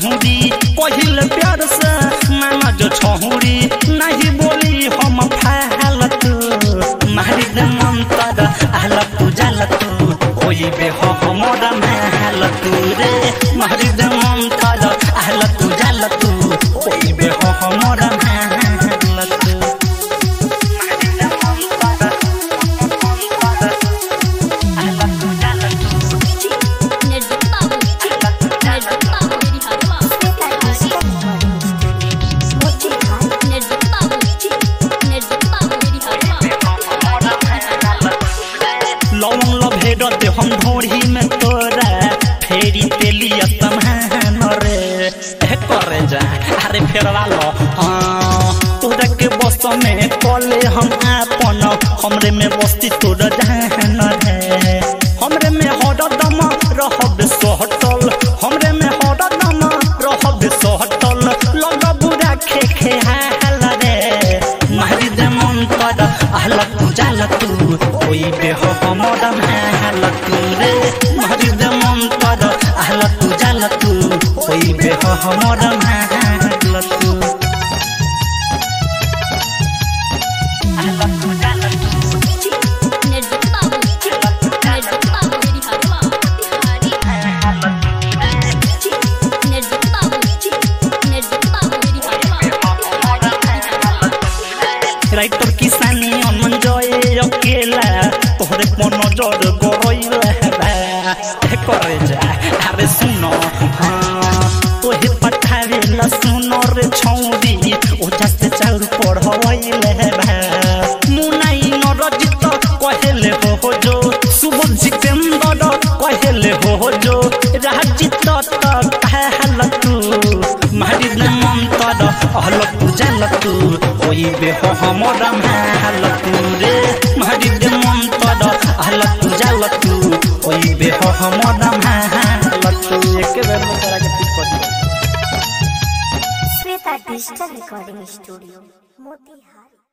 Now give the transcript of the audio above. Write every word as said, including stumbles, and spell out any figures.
छहुरी कहिल प्यार से माना जो छहुरी नहीं बोली हम फालत मारी दे मंतर आहला तू जालत ओई बे हो हमरा महलत रे मारी दे मंतर आहला तू जालत ओई बे हो हमरा महलत लवंग लभेड़ दे हम ढोरी में तोरा फेरी तेलिया तमान रे करे जा अरे फेरवा लो तोरा के बस में कले हम आपन हमरे में बस्ती तोरा जान रे हमरे में हरदम रहब सोहटल हमरे में हरदम रहब सोहटल लग बुरा खे खे हाल रे मारी दे मन कर आहला तू जाला तू ओई बे हो हमरा महलत रे मारी दे मन कर आहला तू जाला तू ओई बे हो हमरा महलत आहला तू जाला तू राइटर किसानी अमन जय अकेला तोहरे पर नजर गरइले करे जा अरे सुनो तोहे पठावे ला सुनो रे छौरी ओ जस्ते चाउर पढ़वइले मुनाई नरजित कहेले हो जो सुबह जितेंद्र कहेले हो जो राजित तक कहलतू मारी दे मंतर आहला तू जालतू ओई बे हो हमरा महलत रे मारी दे मंतर आहला तू जालतू ओई बे हो हमरा महलत एक बेर में तोरा के पिक कर दियो Shweta digital recording studio Motihari.